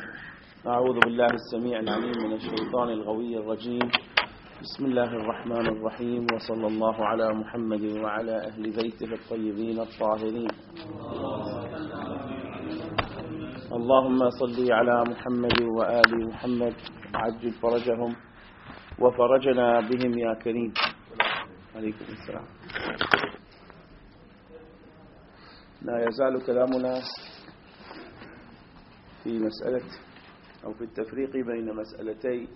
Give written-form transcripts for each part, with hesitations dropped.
أعوذ بالله السميع العليم من الشيطان الغوي الرجيم. بسم الله الرحمن الرحيم، وصلى الله على محمد وعلى أهل بيته الطيبين الطاهرين. اللهم صل على محمد وآل محمد وعجل فرجهم وفرجنا بهم يا كريم. عليكم السلام. لا يزال كلامنا في مسألة أو في التفريق بين مسألتي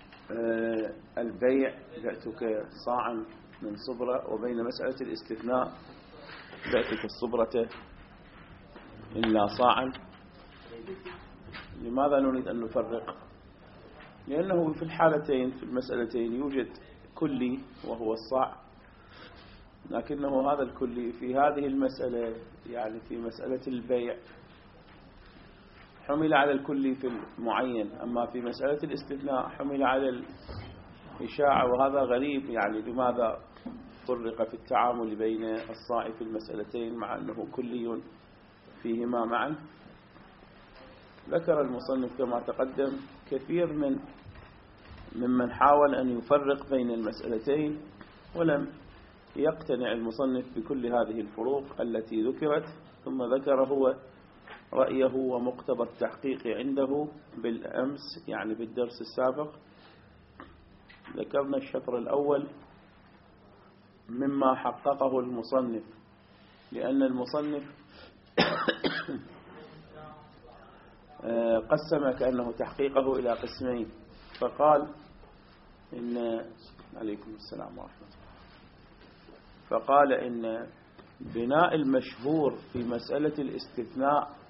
البيع بعتك صاعا من صبرة، وبين مسألة الاستثناء بعتك الصبرة إلا صاعا. لماذا نريد أن نفرق؟ لأنه في الحالتين في المسألتين يوجد كلي وهو الصاع، لكنه هذا الكلي في هذه المسألة يعني في مسألة البيع حمل على الكلي في المعين، أما في مسألة الاستثناء حمل على الإشاعة، وهذا غريب. يعني لماذا فرق في التعامل بين الصاع في المسألتين مع أنه كلي فيهما معا؟ ذكر المصنف كما تقدم كثير ممن حاول أن يفرق بين المسألتين، ولم يقتنع المصنف بكل هذه الفروق التي ذكرت، ثم ذكر هو رأيه ومقتضى التحقيق عنده بالأمس، يعني بالدرس السابق. ذكرنا الشطر الأول مما حققه المصنف، لأن المصنف قسم كأنه تحقيقه إلى قسمين، فقال إن عليكم السلام ورحمة الله، فقال إن بناء المشهور في مسألة الاستثناء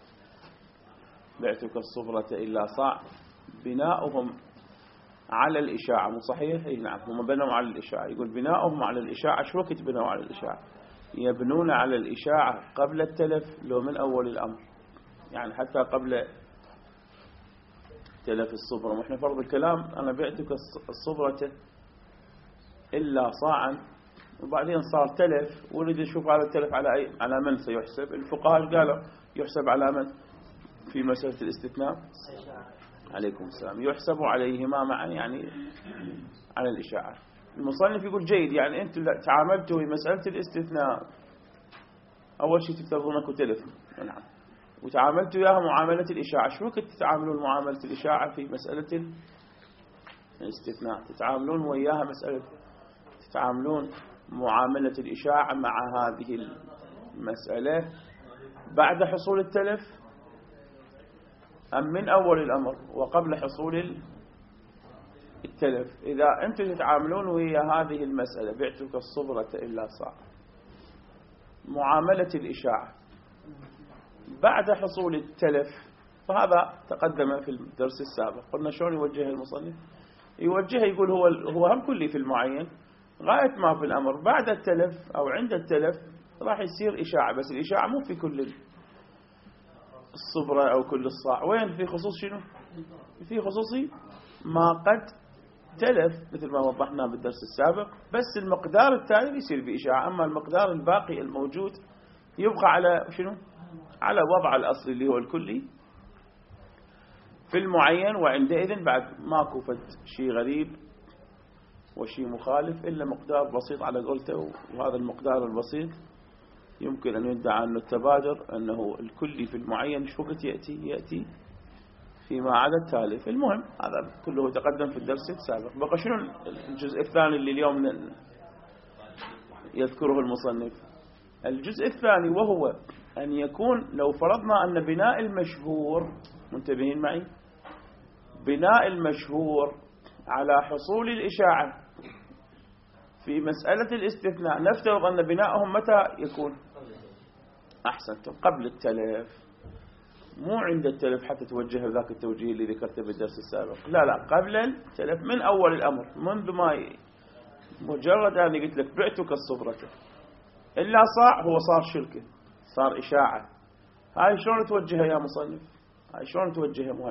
بعتك الصبرة إلا صاع بناؤهم على الإشاعة. مو صحيح؟ نعم، هم بنوا على الإشاعة. يقول بناؤهم على الإشاعة. شو وقت بنوا على الإشاعة؟ يبنون على الإشاعة قبل التلف لو من أول الأمر، يعني حتى قبل تلف الصبرة. وإحنا فرض الكلام أنا بعتك الصبرة إلا صاعا، وبعدين صار تلف ونريد نشوف هذا التلف على من سيحسب. الفقهاء قالوا يحسب على من في مسألة الاستثناء؟ عليكم السلام. يحسب عليهما معا، يعني على الإشاعة. المصنف يقول جيد، يعني أنتم تعاملتوا في مسألة الاستثناء أول شيء تفترضونك تلف، نعم، وتعاملتوا إياها معاملة الإشاعة. شو كنت تتعاملون معاملة الإشاعة في مسألة الاستثناء؟ تتعاملون وياها تتعاملون معاملة الإشاعة مع هذه المسألة بعد حصول التلف أم من أول الأمر وقبل حصول التلف؟ إذا أنتم تتعاملون ويا هذه المسألة بعتك الصبرة إلا صاع معاملة الإشاعة بعد حصول التلف، فهذا تقدم في الدرس السابق. قلنا شلون يوجه المصنف؟ يوجه يقول هو هم كلي في المعين غاية ما في الأمر بعد التلف أو عند التلف راح يصير إشاعة، بس الإشاعة مو في كل الصبرة أو كل الصاع. وين؟ في خصوص شنو؟ في خصوص ما قد تلف مثل ما وضحنا بالدرس السابق، بس المقدار التالي يصير بإشاعة، أما المقدار الباقي الموجود يبقى على شنو؟ على وضع الأصل اللي هو الكلي في المعين. وعندئذ بعد ماكو شيء غريب وشيء مخالف إلا مقدار بسيط على قولته، وهذا المقدار البسيط يمكن أن يدعى أنه التبادر أنه الكلي في المعين شو وقت يأتي فيما عدا التالف. المهم هذا كله تقدم في الدرس السابق. بقى شنو الجزء الثاني اللي اليوم يذكره المصنف؟ الجزء الثاني وهو أن يكون لو فرضنا أن بناء المشهور، منتبهين معي، بناء المشهور على حصول الإشاعة في مسألة الاستثناء، نفترض أن بناءهم متى يكون؟ أحسنتم، قبل التلف، مو عند التلف حتى توجه ذاك التوجيه اللي ذكرته بالدرس السابق. لا، قبل التلف من أول الأمر، منذ ما مجرد أن قلت لك بعتك الصبرة إلا صاع، هو صار شركة، صار إشاعة. هاي شلون توجهها يا مصنف؟ هاي شلون توجهها؟ مو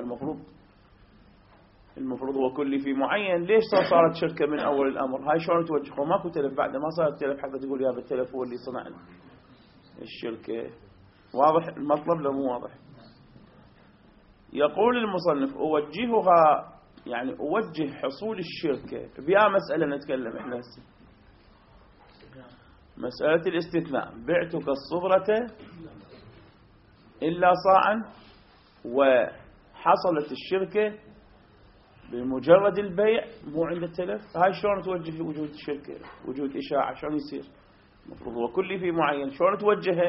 المفروض هو كلي في معين، ليش صارت شركة من أول الأمر؟ هاي شلون توجهه؟ ماكو تلف بعد ما صار التلف حتى تقول يا بالتلف هو اللي صنع الشركة. واضح المطلب لو مو واضح؟ يقول المصنف أوجهها، يعني أوجه حصول الشركة بها مسألة نتكلم إحنا هسه، مسألة الاستثناء. بعتك الصبرة إلا صاعا، وحصلت الشركة بمجرد البيع مو عند التلف. هاي شلون توجه وجود الشركة، وجود إشاعة شلون يصير؟ المفروض هو كل في معين، شلون توجهه؟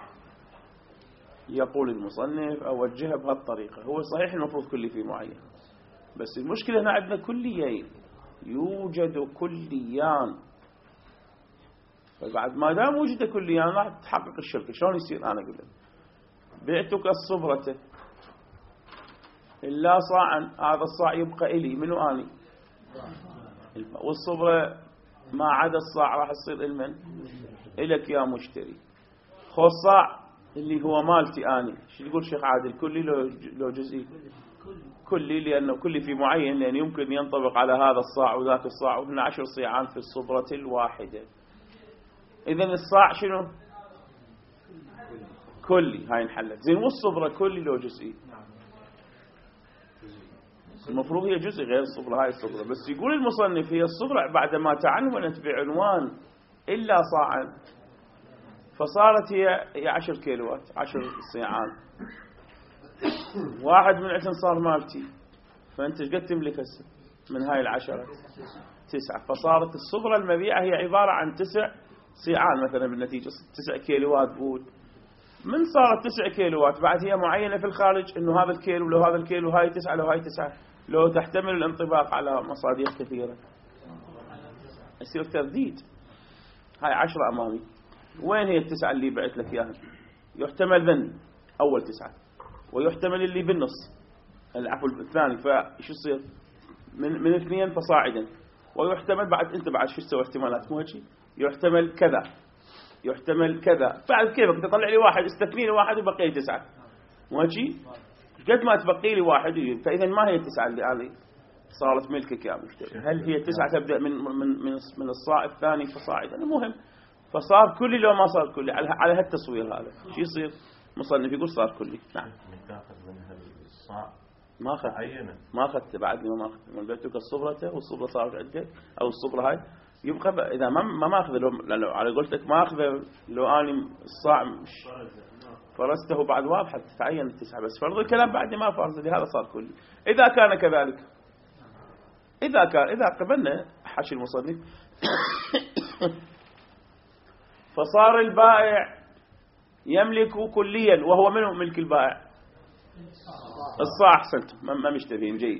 يقول المصنف أوجهها بهالطريقة. هو صحيح المفروض كل في معين، بس المشكلة هنا عندنا كليين، يوجد كليان، فبعد ما دام وجد كليان راح تحقق الشركة. شلون يصير؟ أنا أقول لك بعتك الصبرة إلا صاعا، هذا الصاع يبقى إلي، منو أني؟ والصبرة ما عدا الصاع راح تصير المن؟ إلك يا مشتري. خو الصاع اللي هو مالتي أني، شو تقول شيخ عادل؟ كلي لو جزئي؟ كلي، لأنه كلي في معين، لأن يمكن ينطبق على هذا الصاع وذاك الصاع، وهنا 10 صيعان في الصبرة الواحدة. إذن الصاع شنو؟ كلي، هاي انحلت. زين والصبرة كلي لو جزئي؟ المفروض هي جزء غير الصبرة، هاي الصبرة. بس يقول المصنف هي الصبرة بعدما تعنونت بعنوان إلا صاعا، فصارت هي 10 كيلوات، 10 صيعان. واحد من عشان صار مالتي، فأنت ايش قد تملك هسه من هاي 10؟ 9. فصارت الصبرة المبيعة هي عبارة عن 9 صيعان مثلا بالنتيجة، 9 كيلوات بود. من صارت 9 كيلوات بعد هي معينة في الخارج إنه هذا الكيلو لو هذا الكيلو، هاي 9 لو هاي 9، لو تحتمل الانطباق على مصادر كثيرة يصير ترديد. هاي 10 أمامي، وين هي 9 اللي بعت لك إياها؟ يحتمل ذن أول 9، ويحتمل اللي بالنص، العفو الثاني، فإيش يصير؟ من 2 فصاعدا. ويحتمل بعد، أنت بعد شو تسوي احتمالات مو هيك؟ يحتمل كذا، يحتمل كذا. بعد كيفك تطلع لي واحد، استثني لي واحد وبقي 9 مو هيك؟ قد ما تبقي لي واحد. فإذا ما هي 9 اللي علي صارت ملكك يا مشتري؟ هل هي 9 تبدأ من الصاع الثاني فصاعدا؟ المهم فصار كلي لو ما صار كلي على هالتصوير هذا شو يصير؟ مصنف يقول صار كلي. نعم. ما أخذت، ما أخذت بعد ما أخذت من بيتك الصبرة، والصبرة صارت عندك، أو الصبرة هاي يبقى إذا ما أخذ، لو على قولتك ما أخذ، لو أني الصاع مش فرسته بعد واضحة تتعين 9، بس فرض الكلام بعد ما فرض لهذا صار كلي. إذا كان كذلك، إذا قبلنا حاشي المصنف فصار البائع يملك كليا، وهو منه ملك البائع؟ الصاع. أحسنتم، ما مشترين، جيد.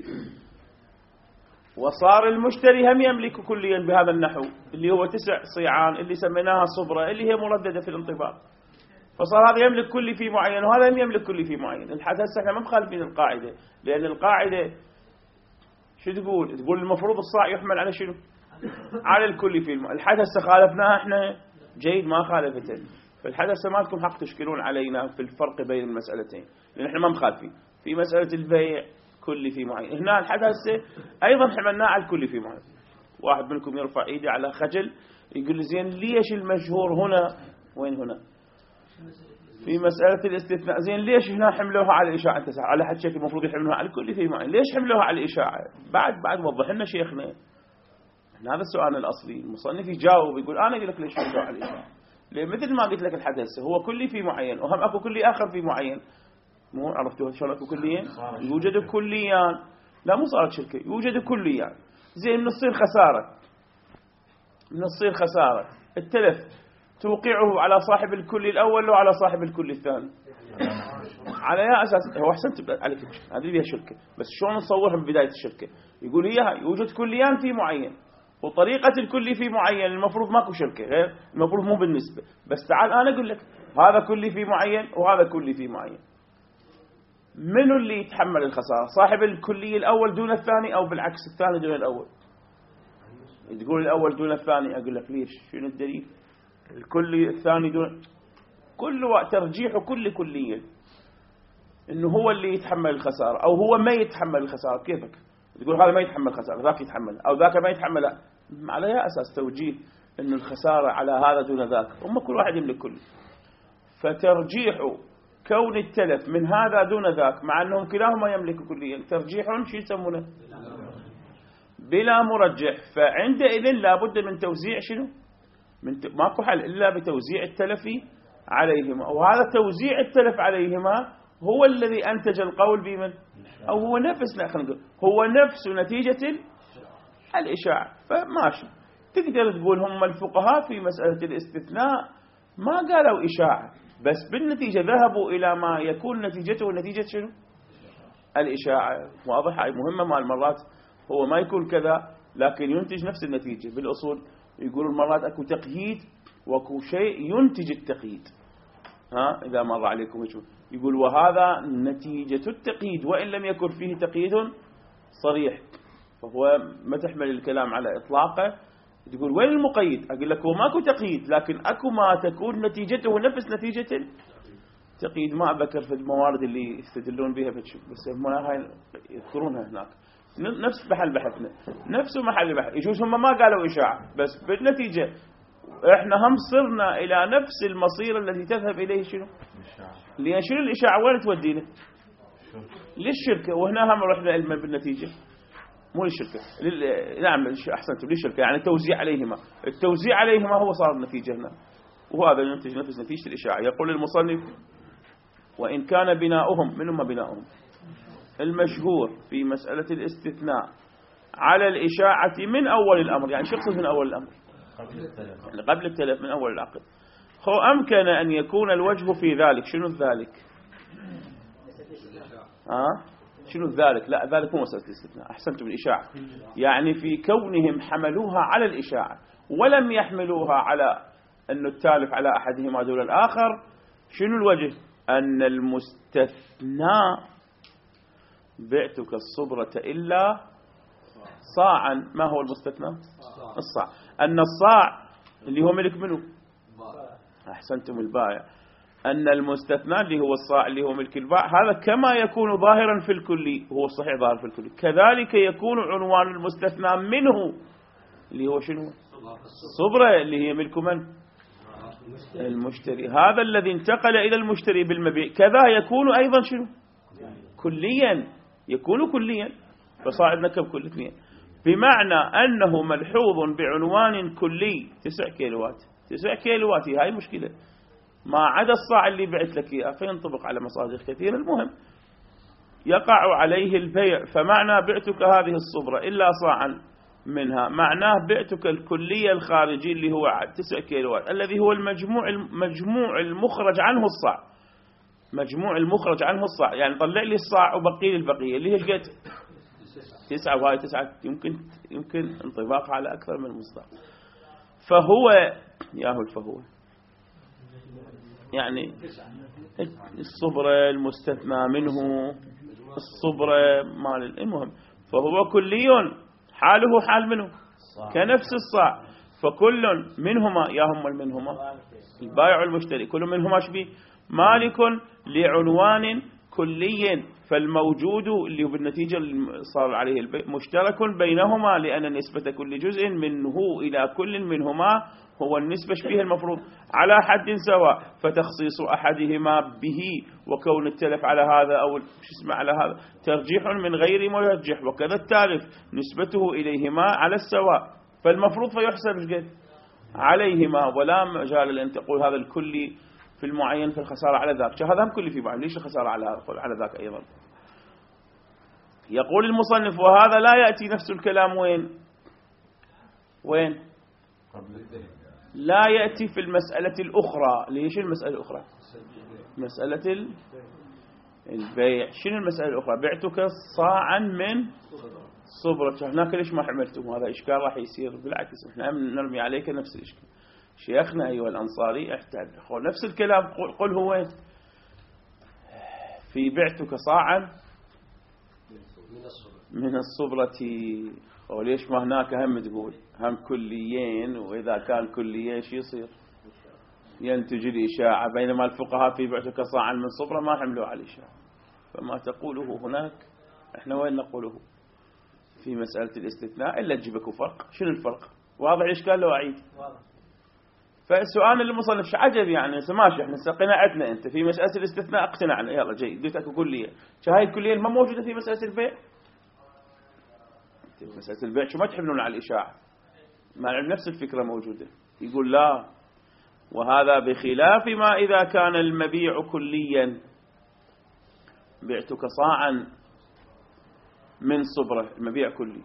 وصار المشتري هم يملك كليا بهذا النحو، اللي هو 9 صيعان اللي سميناها صبرة، اللي هي مرددة في الانطباق. فصار هذا يملك كل في معين، وهذا هم يملك كل في معين. الحد هسه احنا ما مخالفين القاعدة، لأن القاعدة شو تقول؟ تقول المفروض الصاع يحمل على شنو؟ على الكل في الحد هسه خالفناها احنا، جيد، ما خالفته. فالحد هسه ما لكم حق تشكلون علينا في الفرق بين المسألتين، لأن احنا ما مخالفين في مسألة البيع كل في معين. هنا الحد هسه أيضا حملناه على الكل في معين. واحد منكم يرفع ايده على خجل يقول زين ليش المشهور هنا؟ وين هنا؟ في مسألة الاستثناء. زين ليش هنا حملوها على الإشاعة؟ انت على حد شكل المفروض يحملوها على الكل في معين، ليش حملوها على الإشاعة؟ بعد وضح لنا شيخنا. هذا السؤال الأصلي. المصنف يجاوب يقول أنا أقول لك ليش حملوها على الإشاعة. لأن مثل ما قلت لك الحدث هو كلي في معين، وهم أكو كلي آخر في معين. مو عرفتوا شلون أكو كليين؟ يوجد كليان، لا مو صارت شركة، يوجد كليان. زين من الصير خسارة، من الصير خسارة التلف توقعه على صاحب الكل الأول لو على صاحب الكل الثاني؟ على يا أساس هو أحسنت عليك. هذه فيها شركة، بس شلون نصورها من بداية الشركة؟ يقول إياها يوجد كليان في معين، وطريقة الكل في معين المفروض ماكو شركة غير، المفروض مو بالنسبة. بس تعال أنا أقول لك هذا كل في معين وهذا كل في معين، منو اللي يتحمل الخسارة؟ صاحب الكلي الأول دون الثاني، أو بالعكس الثاني دون الأول؟ تقول الأول دون الثاني، أقول لك ليش؟ شنو الدليل؟ الكلي الثاني دون، كل ترجيح كل كلية إنه هو اللي يتحمل الخسارة، أو هو ما يتحمل الخسارة. كيفك تقول هذا ما يتحمل الخسارة، ذاك يتحمل، أو ذاك ما يتحمل؟ على أي أساس توجيه إنه الخسارة على هذا دون ذاك؟ هم كل واحد يملك كل. فترجيح كون التلف من هذا دون ذاك مع أنهم كلاهما يملك كليا ترجيح شو يسمونه بلا مرجح، فعندئذ لابد من توزيع شنو ماكو حل إلا بتوزيع التلف عليهما، وهذا توزيع التلف عليهما هو الذي أنتج القول بمن أو هو هو نفس نتيجة الإشاعة. فماشي تقدر تقول هم الفقهاء في مسألة الاستثناء ما قالوا إشاعة، بس بالنتيجة ذهبوا إلى ما يكون نتيجته نتيجة شنو الإشاعة. واضح هاي مهمة مع المرات هو ما يكون كذا لكن ينتج نفس النتيجة. بالأصول يقولوا المرات أكو تقييد وأكو شيء ينتج التقييد. إذا مر عليكم يقول وهذا نتيجة التقييد وإن لم يكن فيه تقييد صريح، فهو ما تحمل الكلام على إطلاقه. تقول وين المقيد؟ أقول لك هو ماكو تقييد لكن أكو ما تكون نتيجته نفس نتيجة التقييد. ما أذكر في الموارد اللي يستدلون بها بس هاي يذكرونها هناك نفس محل بحثنا نفس محل بحث. يجوز هم ما قالوا إشاعة بس بالنتيجة إحنا هم صرنا إلى نفس المصير الذي تذهب إليه شنو لأن شنو الإشاعة وين تودينا للشركة، وهنا هم رحنا علما بالنتيجة مو للشركة نعم أحسنتم للشركة يعني التوزيع عليهما. التوزيع عليهما هو صار النتيجة هنا وهذا ينتج نفس نتيجة الإشاعة. يقول المصنف وإن كان بناؤهم منهم بناؤهم المشهور في مسألة الاستثناء على الإشاعة من أول الأمر، يعني شخص من أول الأمر قبل التلف من أول العقد، أمكن أن يكون الوجه في ذلك. شنو ذلك شنو ذلك؟ لا ذلك هو مسألة الاستثناء. أحسنتم الإشاعة يعني في كونهم حملوها على الإشاعة ولم يحملوها على أن التالف على أحدهما دون الآخر. شنو الوجه؟ أن المستثنى بعتك الصبرة إلا صاعا. ما هو المستثنى؟ الصاع. أن الصاع اللي هو ملك منه أحسنتم البائع. أن المستثنى اللي هو الصاع اللي هو ملك البائع هذا كما يكون ظاهرا في الكلي هو صحيح ظاهر في الكلي كذلك يكون عنوان المستثنى منه اللي هو شنو الصبرة اللي هي ملك من المشتري. هذا الذي انتقل إلى المشتري بالمبيع كذا يكون أيضا شنو كليا يكون كليا. فصاعد نكب كل اثنين بمعنى أنه ملحوظ بعنوان كلي 9 كيلوات 9 كيلوات. هاي مشكلة ما عدا الصاع اللي بعت لك إياه فينطبق على مصادر كثيرة. المهم يقع عليه البيع. فمعنى بعتك هذه الصبرة إلا صاعا منها معناه بعتك الكلية الخارجي اللي هو 9 كيلوات الذي هو المجموع المخرج عنه الصاع. مجموع المخرج عنه الصاع يعني طلع لي الصاع وبقي لي البقية اللي هي قد 9 وهاي 9 يمكن انطباقها على أكثر من مصدر. فهو فهو يعني الصبرة المستثنى منه الصبرة مال المهم فهو كلي حاله حال منه كنفس الصاع. فكل منهما منهما البائع والمشتري كل منهما شبيه مالك لعنوان كلي. فالموجود اللي بالنتيجة صار عليه البيع مشترك بينهما لأن نسبة كل جزء منه إلى كل منهما هو النسبة شبيه المفروض على حد سواء. فتخصيص أحدهما به وكون التلف على هذا أو على هذا ترجيح من غير مرجح وكذا التالف نسبته إليهما على السواء فالمفروض فيحسب عليهما ولا مجال أن تقول هذا الكلي في المعين في الخسارة على ذاك. هذا هم كلي في بعض ليش الخسارة على ذاك أيضا. يقول المصنف وهذا لا يأتي نفس الكلام وين لا يأتي في المسألة الأخرى. ليش المسألة الأخرى مسألة البيع. شنو المسألة الأخرى بعتك صاعا من صبرة. هناك ليش ما حملتم هذا إشكال راح يصير بالعكس احنا نرمي عليك نفس الإشكال. شيخنا أيها الأنصاري احتاج نفس الكلام قل هو في بعتك صاعا من الصبرة. وليش ما هناك هم تقول هم كليين وإذا كان كليين شو يصير ينتج الإشاعة بينما الفقهاء في بعتك صاعا من صبرة ما حملوا على الإشاعة. فما تقوله هناك احنا وين نقوله في مسألة الاستثناء إلا تجيبك فرق. شنو الفرق واضح إشكال لو أعيد فالسؤال المصنف عجب يعني ماشي احنا قناعتنا انت في مسألة الاستثناء اقتنعنا يلا جيد قلت اكو كلية هاي الكلية ما موجودة في مسألة البيع. مسألة البيع شو ما تحملون على الإشاعة مع نفس الفكرة موجودة. يقول لا وهذا بخلاف ما إذا كان المبيع كليا بعتك صاعا من صبرة المبيع كلي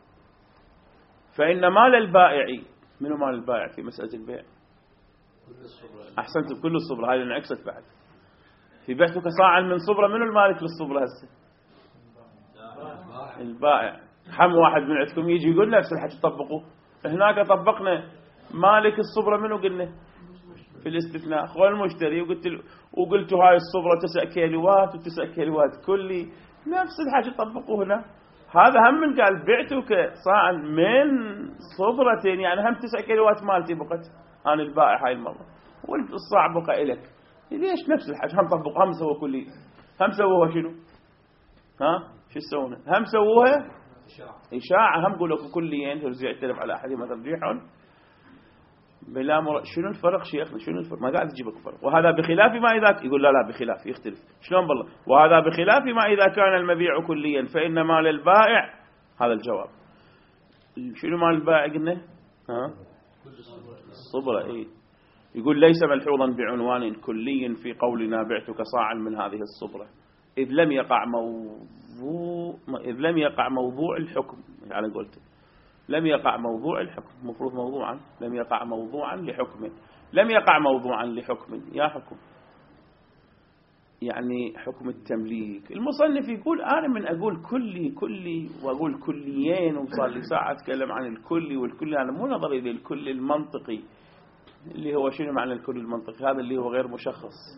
فإن مال البائع منو مال البائع في مسألة البيع أحسنت بكل الصبرة هاي لأن عكست بعد في بعتك صاعا من صبرة منو المالك للصبرة هسه البائع. حم واحد من عندكم يجي يقول نفس الحكي طبقوه هناك طبقنا مالك الصبرة منو قلنا في الاستثناء هو المشتري وقلت هاي الصبرة 9 كيلوات و9 كيلوات كلي نفس الحكي طبقوه هنا. هذا هم من قال بعتك صاعا من صبرة يعني هم 9 كيلوات مالتي بقت أنا البائع هاي المرة والصاع بقى إلك ليش نفس الحكي هم طبقوا هم سووا كلي هم سووها شنو ها شو يسوونه هم سووها إشاعة هم قولوا كليين ترجع التلف على أحدهما ترجيحهم بلا شنو الفرق شيخنا شنو الفرق ما قاعد تجيبك فرق. وهذا بخلاف ما إذا يقول لا بخلاف يختلف شلون بالله وهذا بخلاف ما إذا كان المبيع كليا فإن مال البائع هذا الجواب شنو مال البائع قلنا ها الصبرة إيه يقول ليس ملحوظا بعنوان كلي في قولنا بعتك صاعا من هذه الصبرة إذ لم يقع موضوع الحكم يعني قلت لم يقع موضوع الحكم مفروض موضوعا لم يقع موضوعا لحكم لم يقع موضوعا لحكم يا حكم يعني حكم التمليك. المصنف يقول أنا من أقول كلي وأقول كليين وصار لي ساعة أتكلم عن الكلي والكلي أنا مو نظري للكل المنطقي اللي هو شنو معنى الكل المنطقي هذا اللي هو غير مشخص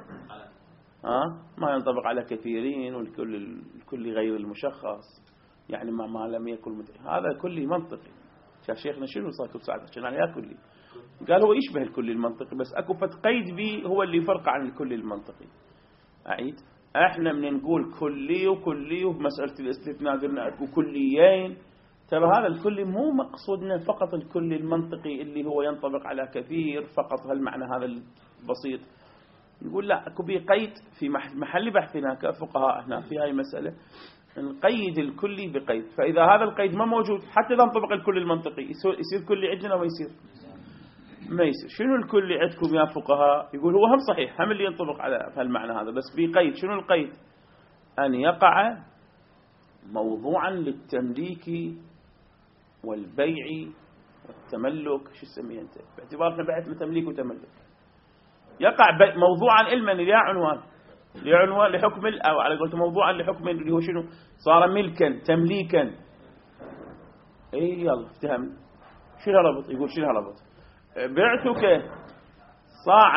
ما ينطبق على كثيرين والكل غير المشخص يعني ما لم يكن هذا كلي منطقي. شاف شيخنا شنو صار كل ساعة عشان يا كلي قال هو يشبه الكلي المنطقي بس اكو قيد به هو اللي فرق عن الكلي المنطقي. أعيد احنا من نقول كلي وكلي وبمسألة الاستثناء قلنا اكو كليين ترى هذا الكلي مو مقصودنا فقط الكلي المنطقي اللي هو ينطبق على كثير فقط هالمعنى هذا البسيط. نقول لا اكو بقيد في محل بحثنا كفقهاء هنا في هاي المسألة نقيد الكلي بقيد فإذا هذا القيد ما موجود حتى إذا نطبق الكلي المنطقي يصير كلي عندنا وما يصير ما يصير. شنو الكلي عندكم يا فقهاء يقول هو هم صحيح هم اللي ينطبق على هالمعنى هذا بس بقيد شنو القيد أن يقع موضوعا للتمليك والبيع والتملك شو تسميه أنت باعتبارنا بعت تمليك وتملك يقع موضوعا علما لا عنوان لعنوان لحكم أو على قولته موضوعا لحكم اللي هو شنو صار ملكا تمليكا اي يلا افتهم شو الربط يقول شو الربط بعتك صاعا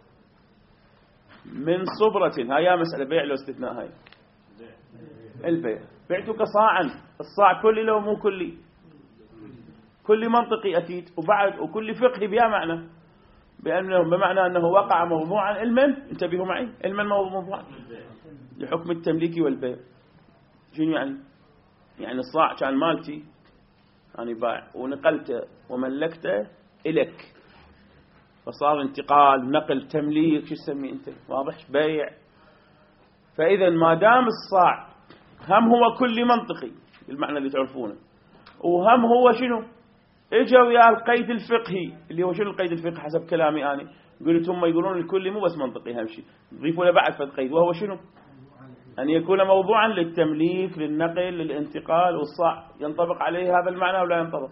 من صبرة هاي مسألة بيع لو استثناء هاي البيع بعتك صاعا الصاع كلي لو مو كلي كل منطقي أكيد وبعد وكل فقهي بها معنى بمعنى أنه وقع موضوعا علما انتبهوا معي علما موضوعا لحكم التمليك والبيع شنو يعني الصاع كان مالتي أنا باع ونقلته وملكته إلك فصار انتقال نقل تمليك شو تسميه أنت واضح بيع. فإذا ما دام الصاع هم هو كل منطقي بالمعنى اللي تعرفونه وهم هو شنو اجوا ويا القيد الفقهي اللي هو شنو القيد الفقهي حسب كلامي أنا قلت هم يقولون الكل مو بس منطقي أهم شيء ضيفوا له بعد فد قيد وهو شنو أن يكون موضوعا للتمليك للنقل للانتقال والصاع ينطبق عليه هذا المعنى ولا ينطبق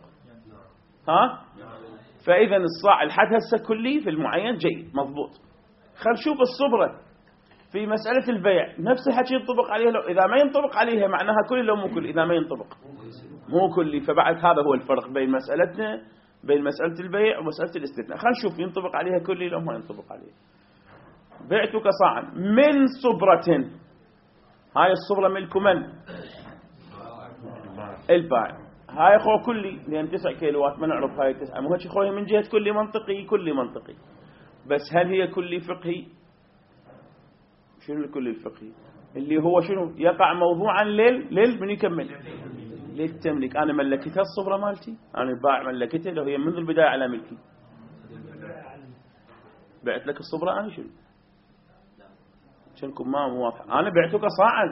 فإذا الصاع الحد هسه كلي في المعين جيد مضبوط. خل نشوف الصبرة في مسألة البيع نفس الحكي ينطبق عليه لو إذا ما ينطبق عليها معناها كلي لو مو كلي إذا ما ينطبق مو كلي فبعد هذا هو الفرق بين مسألتنا بين مسألة البيع ومسألة الاستثناء. خلينا نشوف ينطبق عليها كلي لو ما ينطبق عليها. بعتك صاعا من صبرة هاي الصبرة ملك من البائع هاي خو كلي لأن 9 كيلوات ما نعرف هاي 9 مو هيك خوها من جهة كلي منطقي بس هل هي كلي فقهي شنو الكلي الفقهي اللي هو شنو يقع موضوعا من يكمل للتملك. أنا ملكتها الصبرة مالتي أنا البائع ملكتها لو هي منذ البداية على ملكي بعت لك الصبرة أنا شنو شنكم ما موافق، أنا بعتك صاعا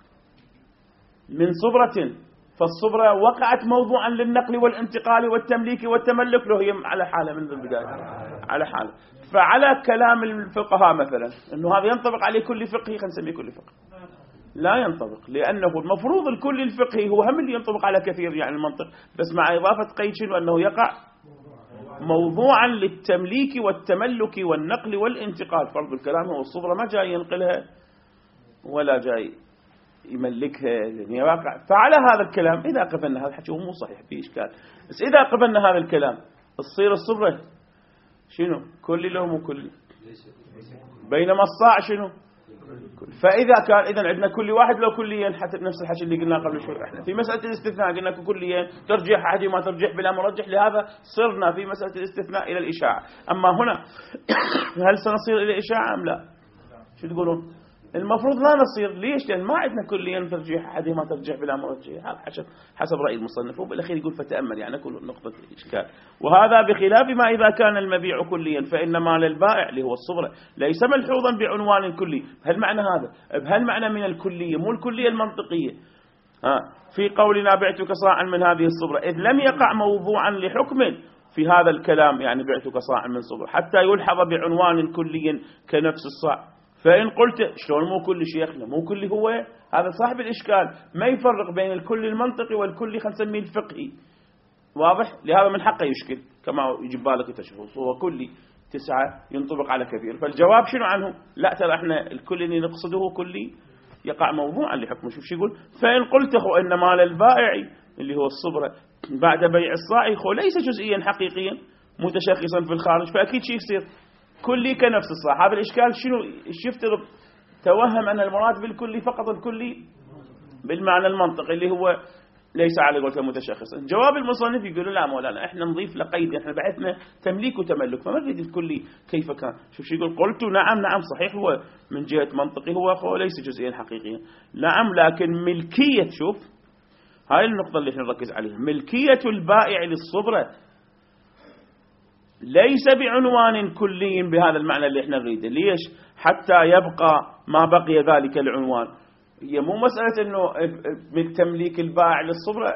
من صبرة، فالصبرة وقعت موضوعا للنقل والانتقال والتمليك والتملك له، هي على حالة من البداية على حالة. فعلى كلام الفقهاء مثلا أنه هذا ينطبق عليه كل فقهي، خلينا نسميه كل فقه، لا ينطبق، لأنه المفروض الكل الفقهي هو هم اللي ينطبق على كثير يعني المنطق، بس مع إضافة قيد شنو أنه يقع موضوعا للتمليك والتملك والنقل والانتقال. فرض الكلام هو الصبرة ما جاي ينقلها ولا جاي يملكها، يعني واقع. فعلى هذا الكلام إذا قبلنا هذا الحكي هو مو صحيح، في إشكال، بس إذا قبلنا هذا الكلام تصير الصبرة شنو كل له مو كل، بينما الصاع شنو. فإذا كان إذن عندنا كل واحد لو كليا، حتى نفس الحكي اللي قلنا قبل شوي، احنا في مسألة الاستثناء قلنا كليا ترجيح أحد ما ترجيح بلا مرجح، لهذا صرنا في مسألة الاستثناء إلى الإشاعة. أما هنا هل سنصير إلى الإشاعة أم لا؟ شو تقولون؟ المفروض لا نصير. ليش؟ لأن ما عندنا كليا ترجيح أحد ما ترجيح بلا مرجح، هذا حسب رأي المصنف. وبالأخير يقول فتأمل، يعني كل نقطة إشكال. وهذا بخلاف ما إذا كان المبيع كليا، فإن مال البائع اللي هو الصبرة ليس ملحوظا بعنوان كلي. هل معنى هذا؟ بهل معنى من الكلية، مو الكلية المنطقية. في قولنا بعتك صاعا من هذه الصبرة، إذ لم يقع موضوعا لحكم في هذا الكلام، يعني بعتك صاعا من صبرة، حتى يلحظ بعنوان كلي كنفس الصاع. فإن قلت شلون مو كل شيخنا، مو كل هو هذا صاحب الإشكال، ما يفرق بين الكل المنطقي والكل خلينا نسميه الفقهي، واضح؟ لهذا من حقه يشكل، كما يجب بالك تشخص هو كلي 9 ينطبق على كثير. فالجواب شنو عنه؟ لا ترى احنا الكل اللي نقصده كلي يقع موضوعا لحكمه. شوف شو يقول، فإن قلت إن مال البائع اللي هو الصبرة بعد بيع الصاع ليس جزئيا حقيقيا متشخصا في الخارج، فأكيد شيء يصير كلي كنفس الصاع. هذا الإشكال شنو يفترض؟ توهم أن المراد بالكلي فقط الكلي بالمعنى المنطقي اللي هو ليس على قولة متشخصا. جواب المصنف يقول لا مولانا احنا نضيف لقيد، احنا بحثنا تمليك وتملك، فما نريد الكلي كيف كان. شوف يقول، قلت نعم صحيح هو من جهة منطقي هو ليس جزئيا حقيقيا، نعم، لكن ملكية، شوف هاي النقطة اللي احنا نركز عليها، ملكية البائع للصبرة ليس بعنوان كلي بهذا المعنى اللي احنا نريده. ليش؟ حتى يبقى ما بقي ذلك العنوان. هي مو مسألة انه من تمليك البائع للصبرة،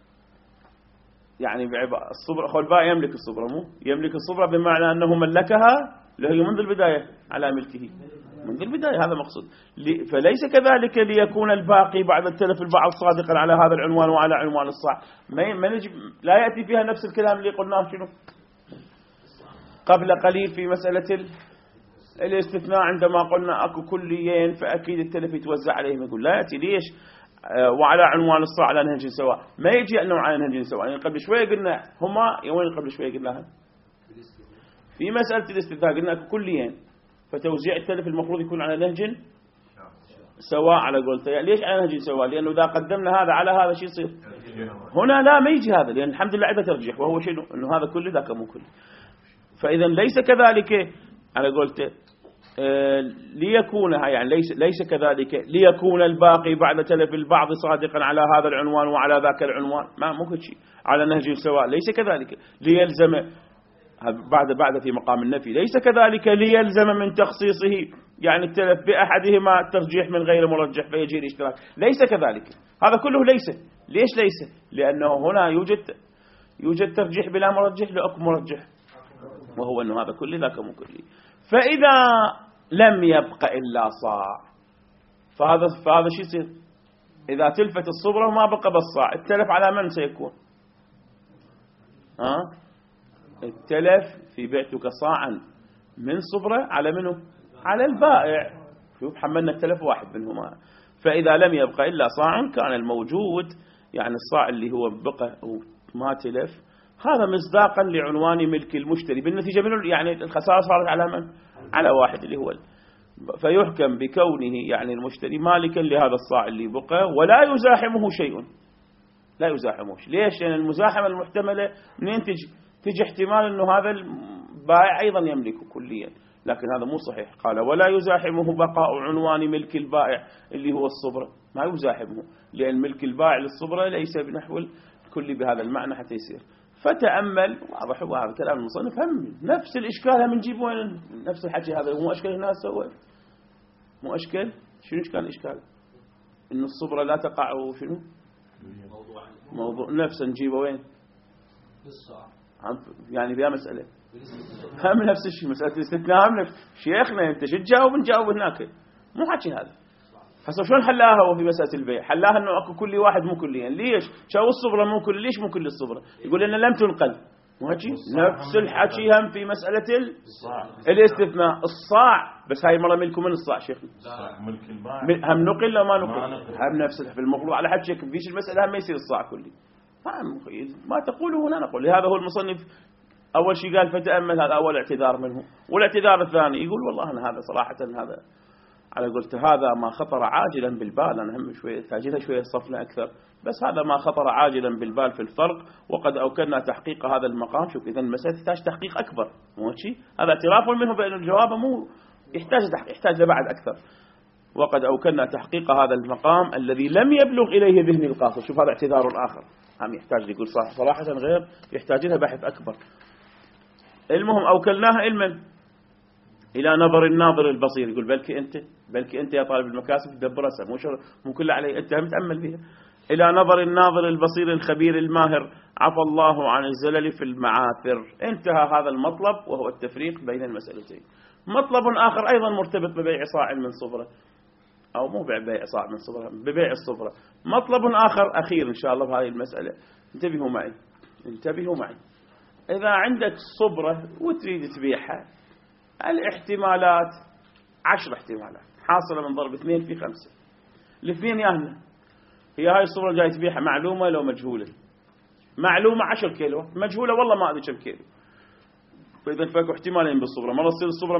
يعني الصبرة هو البائع يملك الصبرة، مو يملك الصبرة بمعنى انه ملكها له منذ البداية على ملكه منذ البداية، هذا مقصود. فليس كذلك ليكون الباقي بعد التلف البعض صادقا على هذا العنوان وعلى عنوان الصاع. لا يأتي فيها نفس الكلام اللي قلناه شنو قبل قليل في مسألة الاستثناء، عندما قلنا أكو كليين فأكيد التلف يتوزع عليهم. يقول لا يأتي. ليش؟ وعلى عنوان الصاع على نهج سواء، ما يجي أنه على نهج سواء. يعني قبل شوية قلنا هما يوين، قبل شوية قلناها في مسألة الاستثناء قلنا أكو كليين، فتوزيع التلف المفروض يكون على نهج سواء على قولته. يعني ليش على نهج سواء؟ لأنه إذا قدمنا هذا على هذا شيء يصير. هنا لا، ما يجي هذا، لأن الحمد لله عدة ترجيح، وهو شنو؟ أنه هذا كله ذاك مو كله. فإذا ليس كذلك على قولته ليكون، يعني ليس كذلك ليكون الباقي بعد تلف البعض صادقا على هذا العنوان وعلى ذاك العنوان، ما مو شيء على نهج سواء. ليس كذلك ليلزم بعد في مقام النفي، ليس كذلك ليلزم من تخصيصه يعني التلف بأحدهما الترجيح من غير مرجح فيجي الاشتراك. ليس كذلك، هذا كله ليس. ليش ليس؟ لأنه هنا يوجد ترجيح بلا مرجح لأكو مرجح، وهو أنه هذا كله ذاك مو كله. فإذا لم يبق إلا صاع، فهذا شيء يصير إذا تلفت الصبرة وما بقى بالصاع، التلف على من سيكون؟ التلف في بعتك صاعا من صبرة على منه؟ على البائع. شوف حملنا التلف واحد منهما. فإذا لم يبق إلا صاع كان الموجود، يعني الصاع اللي هو بقى وما تلف، هذا مصداقا لعنوان ملك المشتري. بالنتيجة منه يعني الخسارة صارت على من؟ على واحد اللي هو فيحكم بكونه يعني المشتري مالكا لهذا الصاع اللي بقى، ولا يزاحمه شيء. لا يزاحمه. ليش؟ لأن المزاحمة المحتملة منين تجي احتمال أنه هذا البائع أيضا يملكه كليا، لكن هذا مو صحيح. قال ولا يزاحمه بقاء عنوان ملك البائع اللي هو الصبرة، ما يزاحمه، لأن ملك البائع للصبرة ليس بنحو الكل بهذا المعنى حتى يصير. فتأمل. واضح وهذا كلام المصنف هم نفس الإشكال هم نجيب وين نفس الحكي هذا مو أشكال هنا سوى مو أشكال. شنو كان الإشكال؟ إن الصبرة لا تقع وشنو موضوع نفسه نجيبه وين يعني بها مسألة هم نفس الشيء مسألة الاستثناء هم نفس شيخنا أنت شو تجاوب نجاوب هناك مو حكي هذا. حسب شلون حلاها وفي مسألة البيع حلاها إنه أكو كل واحد مو كليا. ليش شو الصبرة مو كل ليش مو كل الصبرة يقول لنا لم تنقل مو هكي نفس الحكي هم في مسألة الاستثناء الصاع بس هاي مرة ملكم من الصاع شيخنا ملك البائع هم نقل لا ما نقل هم نفس في المغلوب على حكي فيش المسألة هم ما يصير الصاع كلي ما تقوله هنا نقول. لهذا هو المصنف أول شيء قال فتأمل هذا أول اعتذار منه. والاعتذار الثاني يقول والله أنا هذا صراحة هذا على قلت هذا ما خطر عاجلا بالبال. أنا هم شوية تاجلها شوية صفنا أكثر بس هذا ما خطر عاجلا بالبال في الفرق وقد أوكلنا تحقيق هذا المقام. شوف إذا المسألة تحتاج تحقيق أكبر مو شيء هذا اعتراف منه بأن الجواب مو يحتاج لبعد أكثر. وقد أوكلنا تحقيق هذا المقام الذي لم يبلغ إليه ذهن القاصر. شوف هذا اعتذار آخر هم يحتاج يقول صراحة غير يحتاج لها بحث أكبر. المهم أوكلناها علما إلى نظر الناظر البصير. يقول بلكي أنت يا طالب المكاسب تدبر رسم مو كله علي أنت هم تأمل بها. إلى نظر الناظر البصير الخبير الماهر عفى الله عن الزلل في المعاثر. انتهى هذا المطلب وهو التفريق بين المسألتين. مطلب آخر أيضا مرتبط ببيع صاع من صبرة أو مو ببيع صاع من صبرة ببيع الصبرة. مطلب آخر أخير إن شاء الله بهذه المسألة انتبهوا معي. إذا عندك صبرة وتريد تبيعها الاحتمالات 10 احتمالات حاصلة من ضرب 2 في 5. الاثنين ياهنا هي هاي الصبرة جاي تبيعها معلومة لو مجهولة. معلومة 10 كيلو مجهولة والله ما أدري كم كيلو. فإذا فاكو احتمالين بالصبرة مرة تصير الصبرة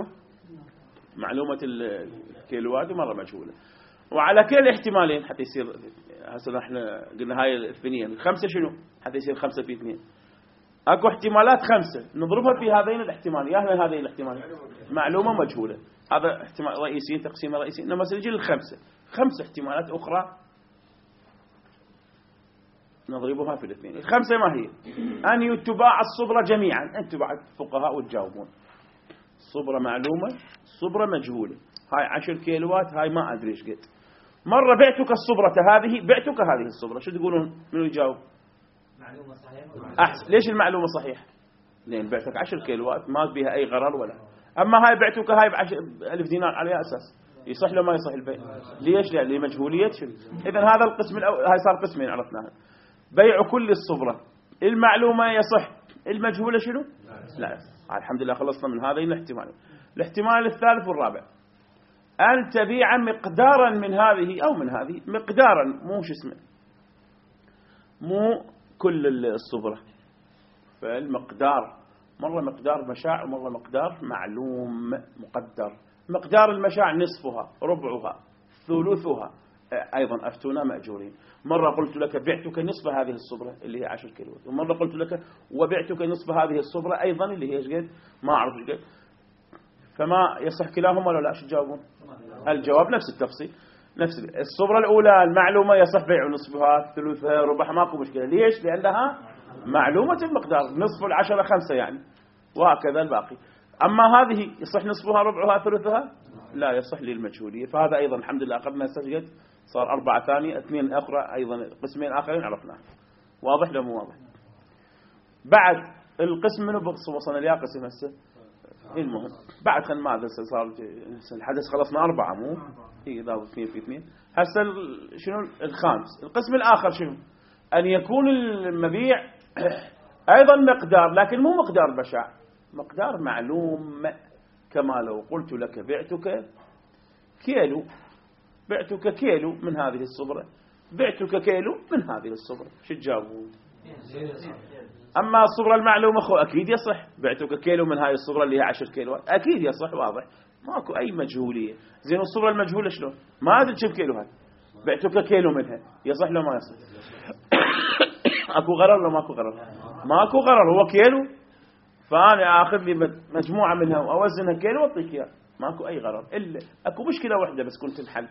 معلومة الكيلوات ومرة مجهولة. وعلى كل احتمالين حتى يصير هسه احنا قلنا هاي الاثنين 5 شنو حتى يصير 5 في 2 اكو احتمالات 5 نضربها في هذين الاحتمالين ياهنا هذين الاحتمالين معلومة مجهولة هذا احتمال رئيسي تقسيمة رئيسي. انما سنجي الخمسة 5 احتمالات اخرى نضربها في الاثنين. الخمسة ما هي؟ أن تباع الصبرة جميعا. أنتم بعد فقهاء وتجاوبون الصبرة معلومة الصبرة مجهولة هاي 10 كيلوات هاي ما أدري ايش قد. مرة بعتك الصبرة بعتك هذه الصبرة شو تقولون منو يجاوب؟ معلومة صحيحة. أحسن. ليش المعلومة صحيحة؟ لأن بعتك 10 كيلوات ما بها أي غرر ولا. أما هاي بعتك هاي ب1000 دينار على أساس يصح له ما يصح البيع. ليش؟ لأن مجهولية شنو. إذا هذا القسم الأول هاي صار قسمين عرفناها. بيع كل الصبرة المعلومة يصح المجهولة شنو؟ لا. الحمد لله خلصنا من هذين الاحتمالين. الاحتمال الثالث والرابع أن تبيع مقدارا من هذه أو من هذه مقدارا مو شو اسمه مو كل الصبرة. فالمقدار مرة مقدار مشاع ومرة مقدار معلوم مقدر. مقدار المشاع نصفها ربعها ثلثها أيضا أفتونا مأجورين. مرة قلت لك بعتك نصف هذه الصبرة اللي هي 10 كيلو ومرة قلت لك وبعتك نصف هذه الصبرة أيضا اللي هي ايش قد ما أعرف ايش قد. فما يصح كلاهما ولا لا؟ شو تجاوبون؟ الجواب نفس التفصيل نفس الصبرة الأولى المعلومة يصح بيع نصفها ثلثها ربعها ماكو مشكلة. ليش؟ لأنها معلومة المقدار نصف 10 5 يعني وهكذا الباقي. أما هذه يصح نصفها ربعها ثلثها لا يصح للمجهولية. فهذا أيضا الحمد لله أخذنا سجد صار 4 ثانية 2 أخرى أيضا قسمين آخرين عرفناه. واضح لو مو واضح؟ بعد القسم منه وصلنا ليا قسم هسه. المهم بعد خلنا ماذا صار الحدث خلصنا 4 مو إذا 2 في 2 هسه شنو الخامس. القسم الآخر شنو؟ أن يكون المبيع أيضا مقدار لكن مو مقدار بشع مقدار معلوم. كما لو قلت لك بعتك كيلو من هذه الصبرة بعتك كيلو من هذه الصبرة. شو تجاوبون؟ أما الصبرة المعلومة أكيد يصح. بعتك كيلو من هذه الصبرة اللي هي 10 كيلوات أكيد يصح واضح ماكو أي مجهولية. زين الصبرة المجهولة شلون ما أدري كم كيلو هاي بعتك كيلو منها يصح لو ما يصح؟ أكو غرر لو ماكو غرر؟ ماكو غرر هو كيلو فأنا أخذ لي مجموعة منها وأوزنها كيلو وأعطيك إياه ماكو أي غرر. إلا أكو مشكلة واحدة بس كنت الحل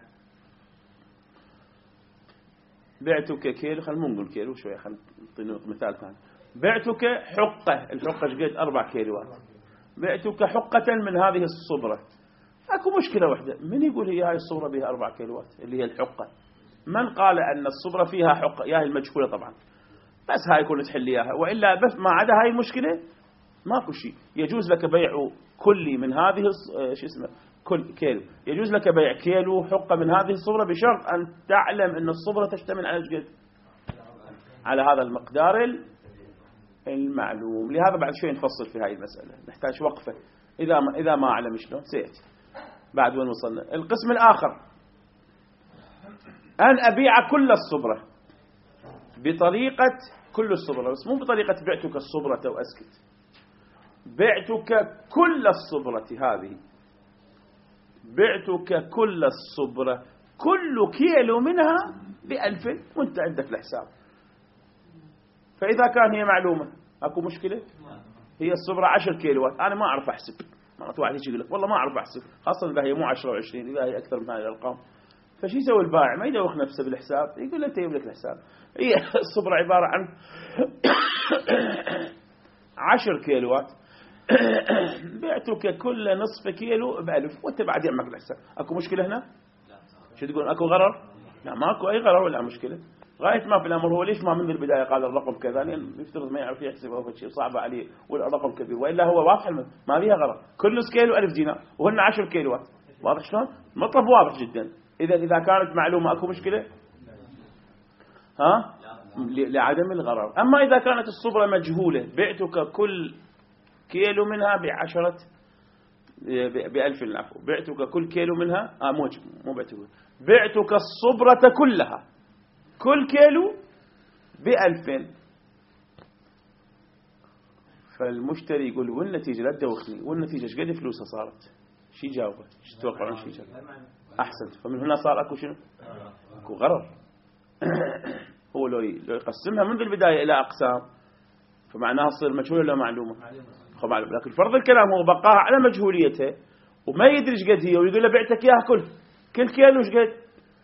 بعتك كيلو خلينا مو نقول كيلو شوية خلينا نعطي مثال ثاني. بعتك حقة، الحقة شقد 4 كيلوات، بعتك حقة من هذه الصبرة. اكو مشكلة واحدة، من يقول هي هاي الصبرة بها 4 كيلوات اللي هي الحقة؟ من قال أن الصبرة فيها حقة؟ يا هي المجهولة طبعا، بس هاي يكون تحل إياها، وإلا بس ما عدا هاي المشكلة ماكو شيء. يجوز لك بيع كلي من هذه شو اسمه كل كيلو، يجوز لك بيع كيلو حقة من هذه الصبرة بشرط أن تعلم أن الصبرة تشتمل على قد على هذا المقدار المعلوم. لهذا بعد شوي نفصل في هاي المسألة، نحتاج وقفة إذا ما أعلم شلون سيأتي بعد وين وصلنا. القسم الآخر أن أبيع كل الصبرة بطريقة كل الصبرة، بس مو بطريقة بعتك الصبرة وأسكت، بعتك كل الصبرة هذه، بعتك كل الصبرة كل كيلو منها ب1000 وانت عندك الحساب. فإذا كان هي معلومة أكو مشكلة، هي الصبرة 10 كيلوات، أنا ما أعرف أحسب، مرات واحد يجي يقول لك والله ما أعرف أحسب، خاصة إذا هي مو 10 و20، إذا هي أكثر من هذه الأرقام. فشي يسوي البائع؟ ما يدوخ نفسه بالحساب، يقول له أنت يجيب لك الحساب. هي الصبرة عبارة عن 10 كيلوات، بعتك كل نصف كيلو ب1000 وانت بعد يعمك الحساب. اكو مشكلة هنا؟ شو تقول اكو غرر؟ لا ماكو اي غرر ولا مشكلة. غاية ما في الامر هو ليش ما من البداية قال الرقم كذا، لان يفترض ما يعرف يحسب او شيء صعب عليه والرقم كبير، والا هو واضح ما فيها غرر. كل نصف كيلو 1000 دينار وهن 10 كيلوات، واضح شلون؟ مطلب واضح جدا. اذا كانت معلومة اكو مشكلة؟ ها؟ لعدم الغرر. اما اذا كانت الصبرة مجهولة، بعتك كل كيلو منها ب1000 العفو، بعتك كل كيلو منها مو بعتك الصبرة كلها كل كيلو ب2000. فالمشتري يقول والنتيجة لا تدوخني، والنتيجة ايش قد فلوسها صارت؟ شي جاوبه؟ ايش تتوقعون شي جاوبه؟ احسنت. فمن هنا صار اكو شنو؟ اكو غرر. هو لو يقسمها منذ البداية الى اقسام فمعناها تصير مجهولة ولا معلومة؟ معلومة. لكن فرض الكلام هو بقاها على مجهوليته وما يدري ايش قد هي، ويقول له بعتك اياها كل كيلو ايش قد؟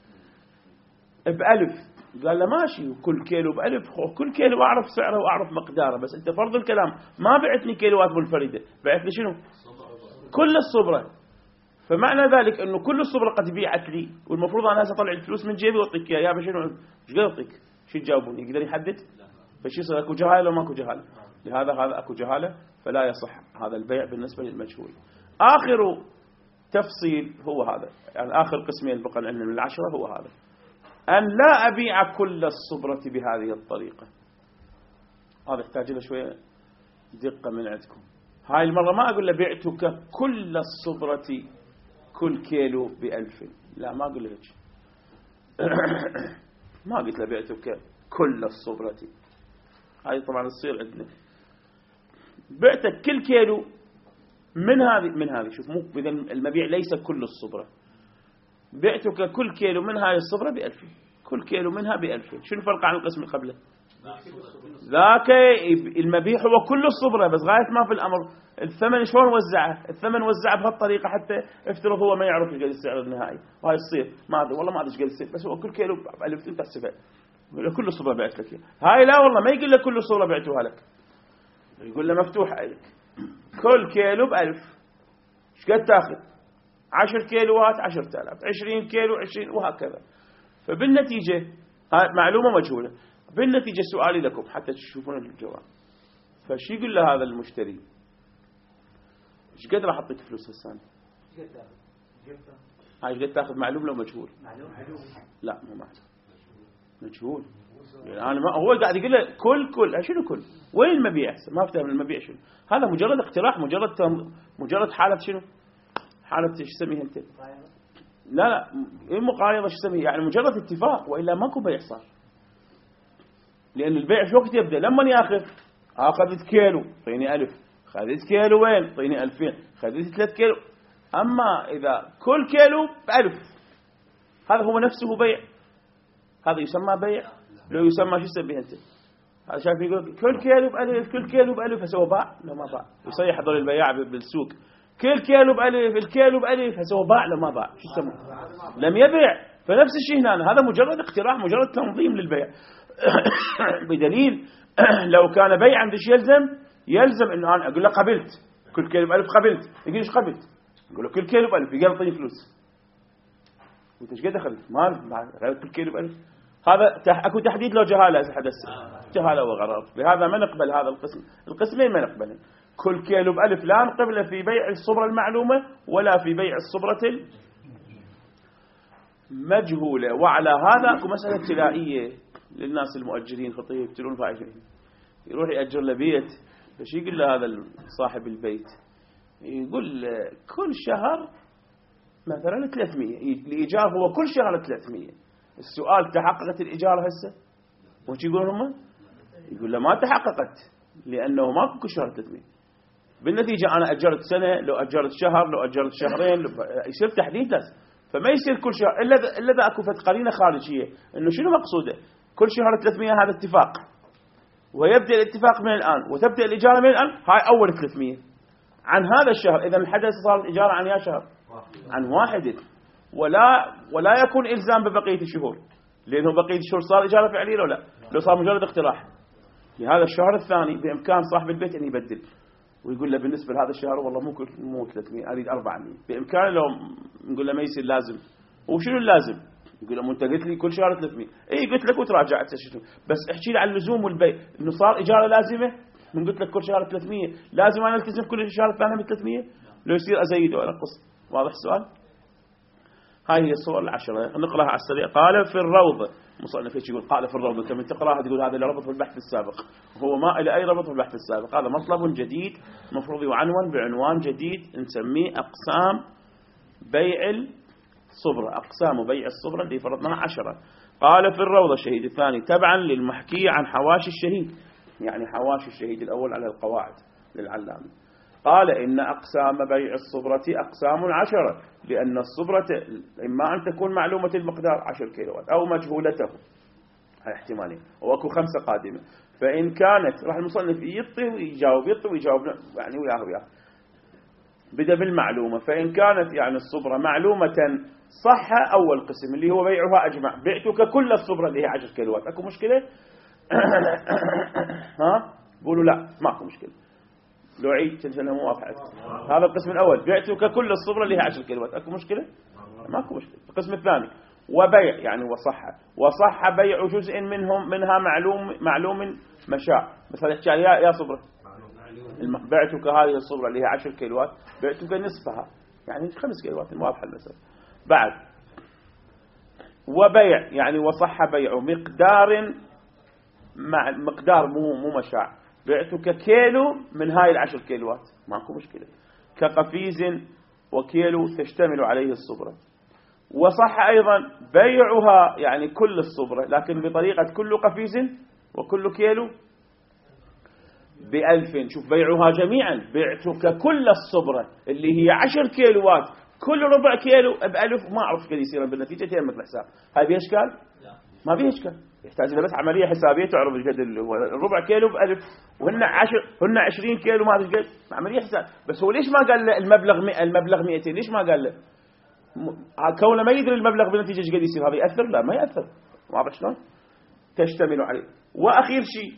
ب1000. قال له ماشي، كل كيلو ب1000، كل كيلو اعرف سعره واعرف مقداره، بس انت فرض الكلام ما بعتني كيلوات منفرده، بعتني شنو؟ كل الصبره. فمعنى ذلك انه كل الصبره قد بيعت لي، والمفروض انا هسه اطلع الفلوس من جيبي واعطيك اياها. يا شنو ايش قد اعطيك؟ شو تجاوبون؟ يقدر يحدد؟ فشي يصير اكو جهاله ولا ماكو جهاله؟ لهذا هذا اكو جهاله، فلا يصح هذا البيع بالنسبه للمجهول. اخر تفصيل هو هذا، يعني اخر قسمين بقى عندنا من 10 هو هذا، أن لا أبيع كل الصبرة بهذه الطريقة. هذا يحتاج له شوية دقة من عندكم. هاي المرة ما أقول له بعتك كل الصبرة كل كيلو ب1000، لا ما أقول له هيك. ما قلت له بعتك كل الصبرة، هاي طبعا تصير عندنا بعتك كل كيلو من هذه شوف، مو إذا المبيع ليس كل الصبرة، بعتك كل كيلو من هاي الصبرة ب1000، كل كيلو منها ب1000. شنو الفرق عن القسم اللي قبله؟ ذاك المبيع هو كل الصبرة، بس غاية ما في الأمر الثمن شلون وزعه؟ الثمن وزعه بهالطريقة حتى افترض هو ما يعرف ايش قد السعر النهائي، وهاي تصير ما ادري والله ما ادري ايش قد السعر، بس هو كل كيلو ب1000 انت تحسبها، يقول له كل الصبرة بعت لك هاي. لا والله ما يقول لك كل الصبرة بعتوها لك، يقول له مفتوح عليك كل كيلو ب1000. ايش قد تاخذ؟ 10 كيلوات 10,000، 20 كيلو 20، وهكذا. فبالنتيجة معلومة مجهولة. بالنتيجة سؤالي لكم حتى تشوفون الجواب، فشي يقول له هذا المشتري ايش قد راح اعطيك فلوس الثانية؟ هاي ايش قد تاخذ؟ معلوم لو مجهول؟ لا مو معلوم، مجهول. يعني أنا ما هو قاعد يقول له كل شنو كل؟ وين المبيع؟ ما افتهم المبيع شنو؟ هذا مجرد اقتراح، مجرد حالة شنو؟ حالة ايش تسميها انت؟ لا ايه مقايضة ايش تسميها؟ يعني مجرد اتفاق، والا ماكو بيع صار. لان البيع شو وقت يبدا؟ لما ياخذ اخذت كيلو اعطيني 1000، خذت كيلوين اعطيني 2000، خذت 3 كيلو. اما اذا كل كيلو ب1000 هذا هو نفسه بيع، هذا يسمى بيع؟ لو يسمى شو تسميه انت؟ هذا شايف يقول كل كيلو ب1000، كل كيلو ب1000، هسه باع؟ لا ما باع. يصيح هذول البياع بالسوق كل كيلو ب1000، الكيلو ب1000، هسه باع؟ لا ما باع. شو يسمى؟ لم يبيع. فنفس الشيء هنا، هذا مجرد اقتراح، مجرد تنظيم للبيع. بدليل لو كان بيعا دش يلزم انه انا اقول له قبلت كل كيلو ب1000 قبلت، يقول ايش قبلت؟ اقول له كل كيلو ب1000، يقول اعطيني فلوس. وانت ايش قد دخل؟ ما كل كيلو ب1000. هذا اكو تحديد لو جهاله حدث جهاله وغرض، بهذا ما نقبل هذا القسم. القسمين ما نقبلهم. كل كيلو ب1000 لا نقبله في بيع الصبرة المعلومة ولا في بيع الصبرة المجهولة. وعلى هذا اكو مسألة ابتلائية للناس المؤجرين، خطيه يقتلون فاعلين. يروح يأجر له بيت، فش يقول له هذا صاحب البيت؟ يقول كل شهر مثلا 300 الإيجار، هو كل شهر 300. السؤال تحققت الإيجار هسه؟ وش يقولون هم؟ يقول له ما تحققت لأنه ماكو كل شهر 300. بالنتيجة أنا أجرت سنة، لو أجرت شهر، لو أجرت شهرين، يصير تحديد لازم. فما يصير كل شهر إلا إذا أكو فت قرينة خارجية. إنه شنو مقصوده؟ كل شهر 300 هذا اتفاق، ويبدأ الاتفاق من الآن وتبدأ الإجارة من الآن. هاي أول 300 عن هذا الشهر. إذا الحدث صار الإجارة عن يا شهر؟ عن واحد. ولا يكون إلزام ببقية الشهور، لأنه بقية الشهور صار إجارة فعلية لو لا، لو صار مجرد اقتراح. لهذا الشهر الثاني بإمكان صاحب البيت أن يبدل ويقول له بالنسبة لهذا الشهر والله مو 300 أريد 400. بإمكانه لو نقول له ما يصير لازم. وشنو اللازم؟ يقول له أنت قلت لي كل شهر 300. إيه قلت لك وتراجعت شنو، بس احكي لي عن اللزوم والبيع. إنه صار إجارة لازمة من قلت لك كل شهر 300 لازم أنا ألتزم كل شهر ثاني ب 300 لو يصير أزيد ولا أنقص. واضح السؤال؟ هاي هي الصور 10 نقراها على السريع. قال في الروض، مصنف يقول قال في الروض، كم تقراها تقول هذا ربط في البحث السابق. هو ما إلى أي ربط في البحث السابق. هذا مطلب جديد مفروض يعنون بعنوان جديد نسميه أقسام بيع الصبرة. أقسام بيع الصبرة اللي فرضناها 10. قال في الروض الشهيد الثاني تبعا للمحكي عن حواشي الشهيد، يعني حواشي الشهيد الأول على القواعد للعلامة. قال إن أقسام بيع الصبرة أقسام 10، لأن الصبرة إما أن تكون معلومة المقدار 10 كيلوات أو مجهولته، هاي احتمالين، وأكو 5 قادمة. فإن كانت راح المصنف يطي ويجاوب يعني وياه بدأ بالمعلومة. فإن كانت يعني الصبرة معلومة صح أول قسم اللي هو بيعها أجمع، بعتك كل الصبرة اللي هي 10 كيلوات، أكو مشكلة؟ ها بقولوا لا ماكو مشكلة. لو عيد تنشأنا موافقة. هذا القسم الأول بعتك كل الصبرة اللي هي 10 كيلوات، أكو مشكلة؟ ماكو مشكلة. القسم الثاني وبيع يعني وصح بيع جزء منها معلوم مشاع. مثلا يحكي يا صبرة بعتك هذه الصبرة اللي هي 10 كيلوات بعتك نصفها يعني 5 كيلوات، واضحة المسألة. بعد وبيع يعني وصح بيع مقدار مو مشاع، بعتك كيلو من هاي 10 كيلوات ماكو مشكلة. كقفيز وكيلو تشتمل عليه الصبرة. وصح أيضا بيعها يعني كل الصبرة لكن بطريقة كل قفيز وكل كيلو ب1000. شوف بيعها جميعا، بعتك كل الصبرة اللي هي 10 كيلوات كل ربع كيلو ب1000. ما أعرف كيف يصير بالنتيجة تيمك الحساب. هاي بيه إشكال؟ ما بيه إشكال. يحتاج إلى بس عملية حسابية تعرف الجدل. الربع كيلو ب1000 وهن 20 كيلو ما أدري عملية حساب. بس هو ليش ما قال له المبلغ 200؟ ليش ما قال له كونه ما يدري المبلغ بالنتيجة ايش قاعد يصير؟ هذا يأثر؟ لا ما يأثر. واضح شلون؟ تشتمل عليه. وأخير شيء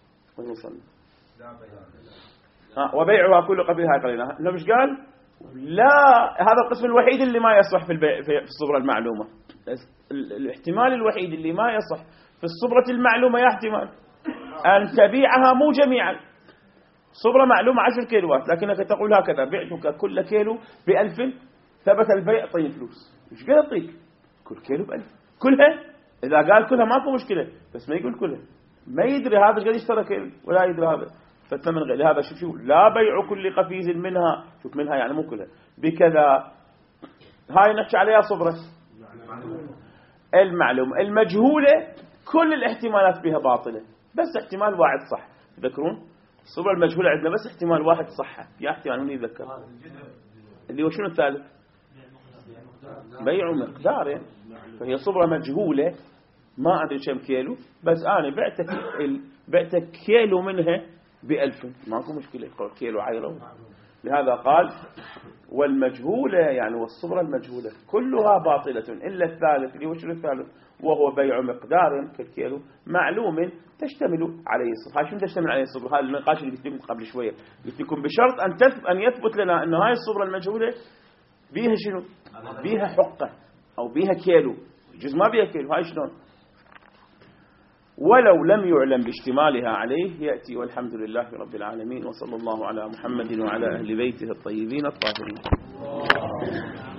وبيعها كل قبل هاي قليلة. إنه مش قال لا، هذا القسم الوحيد اللي ما يصح في البيع في الصبرة المعلومة. الاحتمال الوحيد اللي ما يصح في الصبرة المعلومة يا احتمال أن تبيعها مو جميعا. صبرة معلومة 10 كيلوات لكنك تقول هكذا بعتك كل كيلو ب1000، ثبت البيع طيب فلوس. مش قال اعطيك كل كيلو ب1000 كلها. إذا قال كلها ماكو مشكلة، بس ما يقول كلها. ما يدري هذا قد اشترى كيلو ولا يدري هذا فالثمن غير. لهذا شوف لا بيع كل قفيز منها، شوف منها يعني مو كلها بكذا. هاي نحكي عليها صبرة المعلومة. المجهولة كل الاحتمالات فيها باطلة، بس احتمال واحد صح. تذكرون الصبرة المجهولة عندنا بس احتمال واحد صح، يا احتمال من يذكر اللي هو شنو الثالث؟ بيع مقدار يعني. فهي صبرة مجهولة ما أدري كم كيلو، بس أنا بعتك كيلو منها ب1000 ماكو مشكلة. كيلو عيرة لهذا قال والمجهولة يعني والصبرة المجهولة كلها باطلة إلا الثالث اللي وش الثالث وهو بيع مقدار كالكيلو معلوم تشتمل عليه الصبر. هاي شنو تشتمل عليه الصبر؟ هذا النقاش اللي قلت لكم قبل شوية، قلت لكم بشرط أن يثبت لنا أن هاي الصبرة المجهولة بيها شنو؟ بيها حقة أو بيها كيلو، جزء ما بيها كيلو. هاي شلون؟ ولو لم يعلم باشتمالها عليه يأتي. والحمد لله رب العالمين، وصلى الله على محمد وعلى أهل بيته الطيبين الطاهرين.